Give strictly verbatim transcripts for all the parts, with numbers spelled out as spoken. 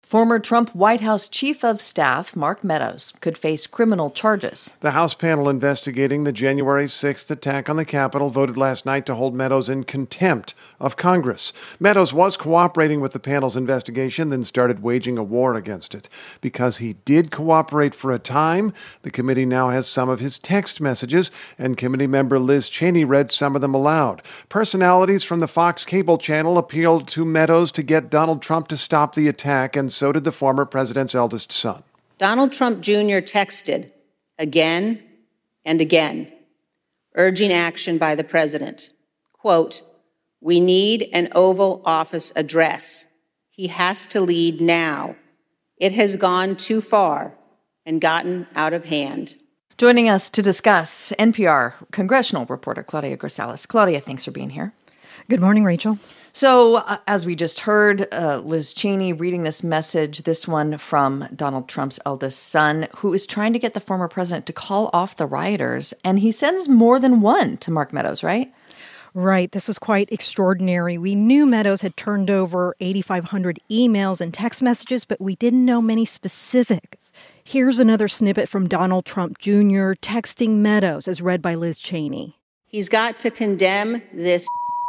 Former Trump White House Chief of Staff Mark Meadows could face criminal charges. The House panel investigating the January sixth attack on the Capitol voted last night to hold Meadows in contempt of Congress. Meadows was cooperating with the panel's investigation, then started waging a war against it. Because he did cooperate for a time, the committee now has some of his text messages, and committee member Liz Cheney read some of them aloud. Personalities from the Fox cable channel appealed to Meadows to get Donald Trump to stop the attack, and so did the former president's eldest son. Donald Trump Junior texted again and again, urging action by the president. Quote, "We need an Oval Office address. He has to lead now. It has gone too far and gotten out of hand." Joining us to discuss, N P R congressional reporter Claudia Grisales. Claudia, thanks for being here. Good morning, Rachel. So, uh, as we just heard, uh, Liz Cheney reading this message, this one from Donald Trump's eldest son, who is trying to get the former president to call off the rioters. And he sends more than one to Mark Meadows, right? Right. This was quite extraordinary. We knew Meadows had turned over eighty-five hundred emails and text messages, but we didn't know many specifics. Here's another snippet from Donald Trump Junior texting Meadows, as read by Liz Cheney. He's got to condemn this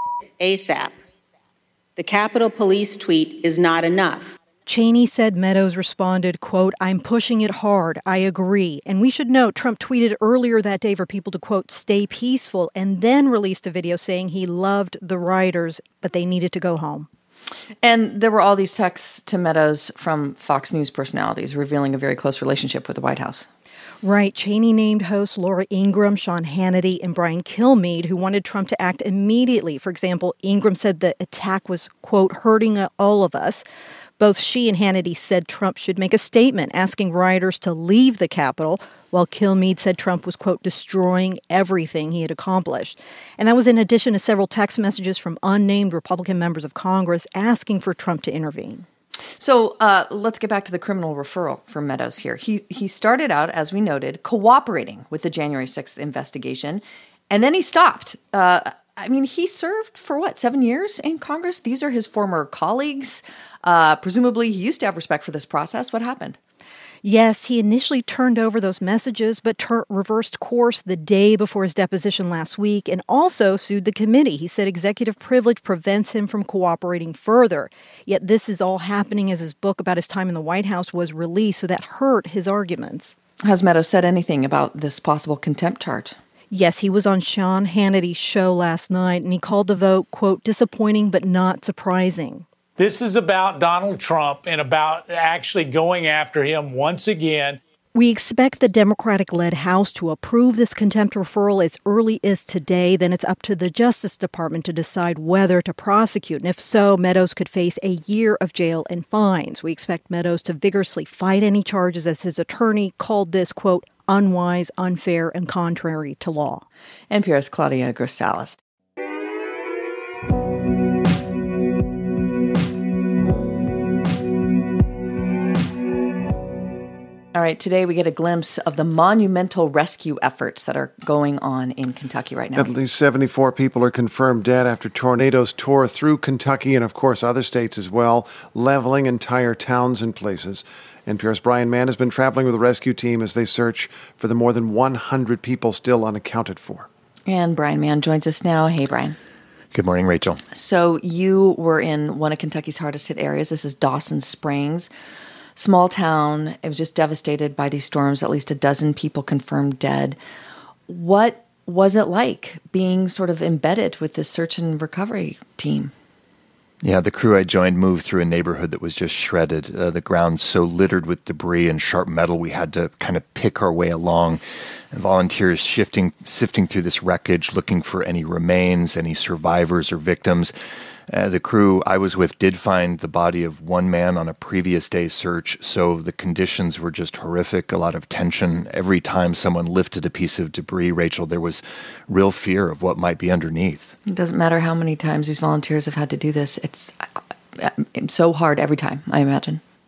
ASAP. The Capitol Police tweet is not enough. Cheney said Meadows responded, quote, "I'm pushing it hard. I agree." And we should note, Trump tweeted earlier that day for people to, quote, "stay peaceful," and then released a video saying he loved the rioters, but they needed to go home. And there were all these texts to Meadows from Fox News personalities revealing a very close relationship with the White House. Right. Cheney named hosts Laura Ingraham, Sean Hannity, and Brian Kilmeade, who wanted Trump to act immediately. For example, Ingraham said the attack was, quote, "hurting all of us." Both she and Hannity said Trump should make a statement asking rioters to leave the Capitol, while Kilmeade said Trump was, quote, "destroying everything he had accomplished." And that was in addition to several text messages from unnamed Republican members of Congress asking for Trump to intervene. So uh, let's get back to the criminal referral for Meadows here. He he started out, as we noted, cooperating with the January sixth investigation, and then he stopped. Uh, I mean, he served for what, seven years in Congress? These are his former colleagues. Uh, presumably, he used to have respect for this process. What happened? Yes, he initially turned over those messages, but ter- reversed course the day before his deposition last week and also sued the committee. He said executive privilege prevents him from cooperating further. Yet this is all happening as his book about his time in the White House was released, so that hurt his arguments. Has Meadows said anything about this possible contempt charge? Yes, he was on Sean Hannity's show last night, and he called the vote, quote, "disappointing but not surprising." This is about Donald Trump and about actually going after him once again. We expect the Democratic-led House to approve this contempt referral as early as today. Then it's up to the Justice Department to decide whether to prosecute. And if so, Meadows could face a year of jail and fines. We expect Meadows to vigorously fight any charges, as his attorney called this, quote, "unwise, unfair, and contrary to law." N P R's Claudia Grisales. All right, today we get a glimpse of the monumental rescue efforts that are going on in Kentucky right now. At least seventy-four people are confirmed dead after tornadoes tore through Kentucky and, of course, other states as well, leveling entire towns and places. N P R's Brian Mann has been traveling with the rescue team as they search for the more than one hundred people still unaccounted for. And Brian Mann joins us now. Hey, Brian. Good morning, Rachel. So you were in one of Kentucky's hardest hit areas. This is Dawson Springs. Small town. It was just devastated by these storms. At least a dozen people confirmed dead. What was it like being sort of embedded with this search and recovery team? Yeah, the crew I joined moved through a neighborhood that was just shredded. Uh, the ground so littered with debris and sharp metal, we had to kind of pick our way along. And volunteers shifting, sifting through this wreckage, looking for any remains, any survivors or victims. Uh, the crew I was with did find the body of one man on a previous day's search, so the conditions were just horrific, a lot of tension. Every time someone lifted a piece of debris, Rachel, there was real fear of what might be underneath. It doesn't matter how many times these volunteers have had to do this. It's, it's so hard every time, I imagine.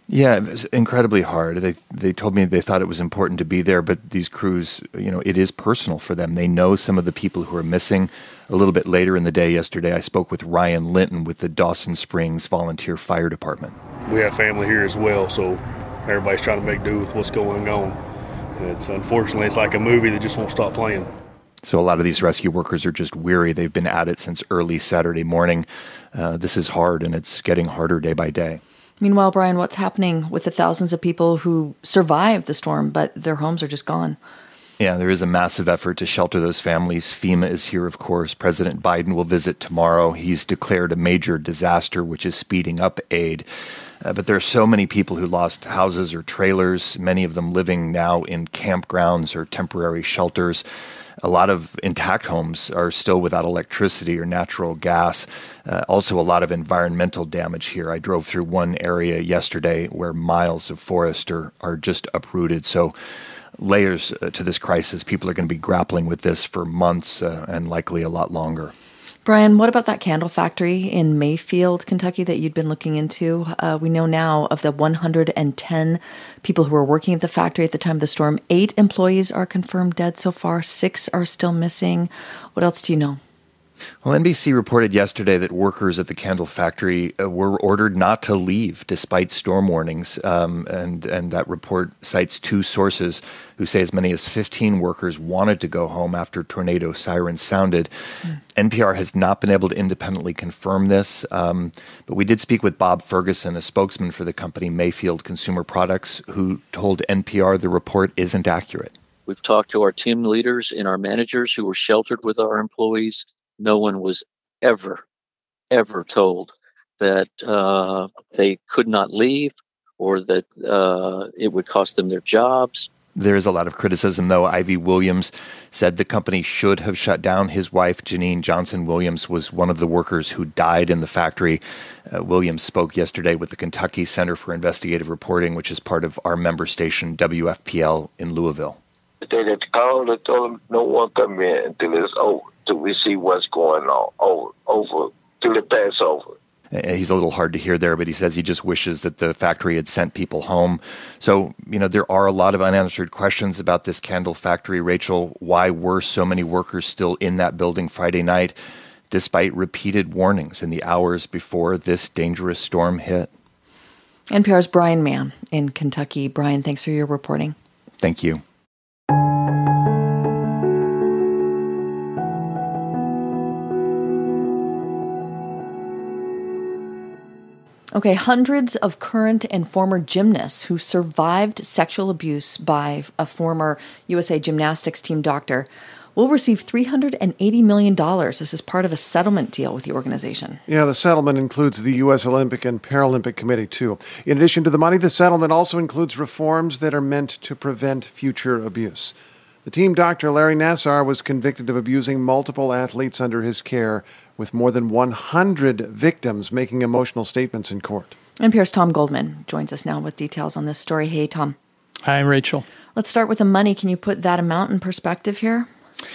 Yeah, it was incredibly hard. They they told me they thought it was important to be there, but these crews, you know, it is personal for them. They know some of the people who are missing. A little bit later in the day yesterday, I spoke with Ryan Linton with the Dawson Springs Volunteer Fire Department. We have family here as well, so everybody's trying to make do with what's going on. And it's unfortunately, it's like a movie that just won't stop playing. So a lot of these rescue workers are just weary. They've been at it since early Saturday morning. Uh, this is hard, and it's getting harder day by day. Meanwhile, Brian, what's happening with the thousands of people who survived the storm, but their homes are just gone? Yeah, there is a massive effort to shelter those families. FEMA is here, of course. President Biden will visit tomorrow. He's declared a major disaster, which is speeding up aid. Uh, but there are so many people who lost houses or trailers, many of them living now in campgrounds or temporary shelters. A lot of intact homes are still without electricity or natural gas. Uh, also, a lot of environmental damage here. I drove through one area yesterday where miles of forest are, are just uprooted. So layers uh, to this crisis. People are going to be grappling with this for months uh, and likely a lot longer. Brian, what about that candle factory in Mayfield, Kentucky that you'd been looking into? Uh, we know now of the one hundred ten people who were working at the factory at the time of the storm. Eight employees are confirmed dead so far. Six are still missing. What else do you know? Well, N B C reported yesterday that workers at the candle factory uh, were ordered not to leave despite storm warnings. Um, and, and that report cites two sources who say as many as fifteen workers wanted to go home after tornado sirens sounded. Mm. N P R has not been able to independently confirm this, um, but we did speak with Bob Ferguson, a spokesman for the company Mayfield Consumer Products, who told N P R the report isn't accurate. We've talked to our team leaders and our managers who were sheltered with our employees. No one was ever, ever told that uh, they could not leave or that uh, it would cost them their jobs. There is a lot of criticism, though. Ivy Williams said the company should have shut down. His wife, Janine Johnson Williams, was one of the workers who died in the factory. Uh, Williams spoke yesterday with the Kentucky Center for Investigative Reporting, which is part of our member station, W F P L, in Louisville. They had called and told them no one come in until it's over, till we see what's going on, over, over till it pass over. He's a little hard to hear there, but he says he just wishes that the factory had sent people home. So, you know, there are a lot of unanswered questions about this candle factory. Rachel, why were so many workers still in that building Friday night, despite repeated warnings in the hours before this dangerous storm hit? N P R's Brian Mann in Kentucky. Brian, thanks for your reporting. Thank you. Okay, hundreds of current and former gymnasts who survived sexual abuse by a former U S A Gymnastics team doctor will receive three hundred eighty million dollars. This is part of a settlement deal with the organization. Yeah, the settlement includes the U S Olympic and Paralympic Committee, too. In addition to the money, the settlement also includes reforms that are meant to prevent future abuse. The team doctor, Larry Nassar, was convicted of abusing multiple athletes under his care, with more than one hundred victims making emotional statements in court. N P R's Tom Goldman joins us now with details on this story. Hey, Tom. Hi, Rachel. Let's start with the money. Can you put that amount in perspective here?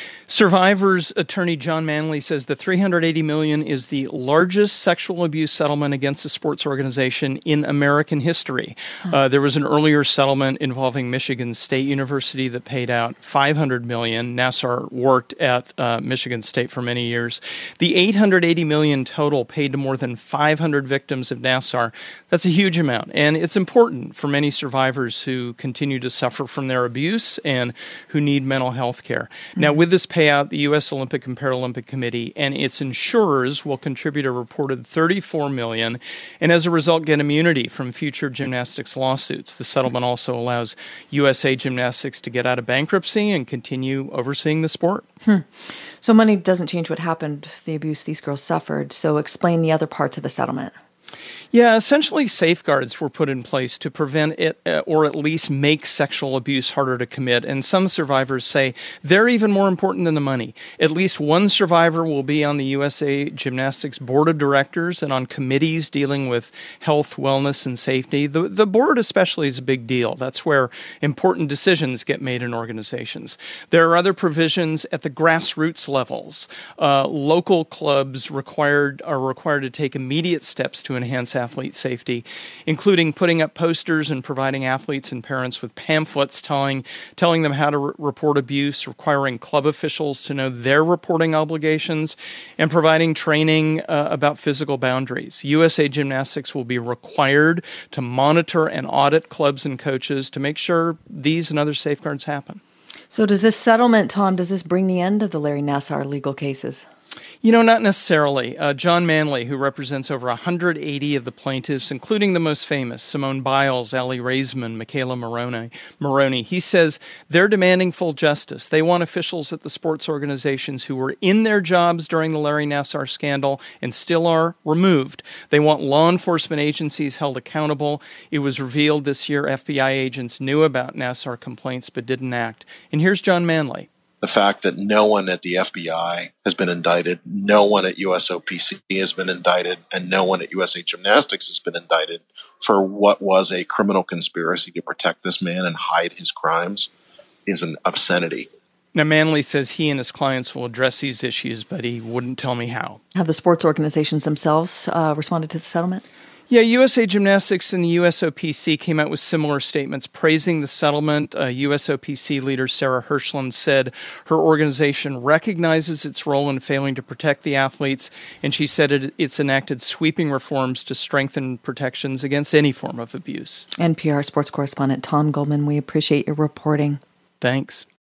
Survivors attorney John Manley says the three hundred eighty million dollars is the largest sexual abuse settlement against a sports organization in American history. Uh, there was an earlier settlement involving Michigan State University that paid out five hundred million dollars. Nassar worked at uh, Michigan State for many years. The eight hundred eighty million dollars total paid to more than five hundred victims of Nassar. That's a huge amount, and it's important for many survivors who continue to suffer from their abuse and who need mental health care. Mm-hmm. Now, with this payout, the U S Olympic and Paralympic Committee and its insurers will contribute a reported thirty-four million dollars, and as a result get immunity from future gymnastics lawsuits. The settlement also allows U S A Gymnastics to get out of bankruptcy and continue overseeing the sport. Hmm. So money doesn't change what happened, the abuse these girls suffered. So explain the other parts of the settlement. Yeah, essentially safeguards were put in place to prevent it uh, or at least make sexual abuse harder to commit. And some survivors say they're even more important than the money. At least one survivor will be on the U S A Gymnastics Board of Directors and on committees dealing with health, wellness, and safety. The, the board especially is a big deal. That's where important decisions get made in organizations. There are other provisions at the grassroots levels. Uh, local clubs required are required to take immediate steps to enhance athlete safety, including putting up posters and providing athletes and parents with pamphlets telling telling them how to re- report abuse, requiring club officials to know their reporting obligations, and providing training uh, about physical boundaries. U S A Gymnastics will be required to monitor and audit clubs and coaches to make sure these and other safeguards happen. So does this settlement, Tom, does this bring the end of the Larry Nassar legal cases? You know, not necessarily. Uh, John Manley, who represents over one hundred eighty of the plaintiffs, including the most famous, Simone Biles, Aly Raisman, Michaela Maroney, Maroney, he says they're demanding full justice. They want officials at the sports organizations who were in their jobs during the Larry Nassar scandal and still are removed. They want law enforcement agencies held accountable. It was revealed this year F B I agents knew about Nassar complaints but didn't act. And here's John Manley. The fact that no one at the F B I has been indicted, no one at U S O P C has been indicted, and no one at U S A Gymnastics has been indicted for what was a criminal conspiracy to protect this man and hide his crimes is an obscenity. Now, Manley says he and his clients will address these issues, but he wouldn't tell me how. Have the sports organizations themselves uh, responded to the settlement? Yeah, U S A Gymnastics and the U S O P C came out with similar statements praising the settlement. Uh, U S O P C leader Sarah Hirschland said her organization recognizes its role in failing to protect the athletes, and she said it, it's enacted sweeping reforms to strengthen protections against any form of abuse. N P R sports correspondent Tom Goldman, we appreciate your reporting. Thanks.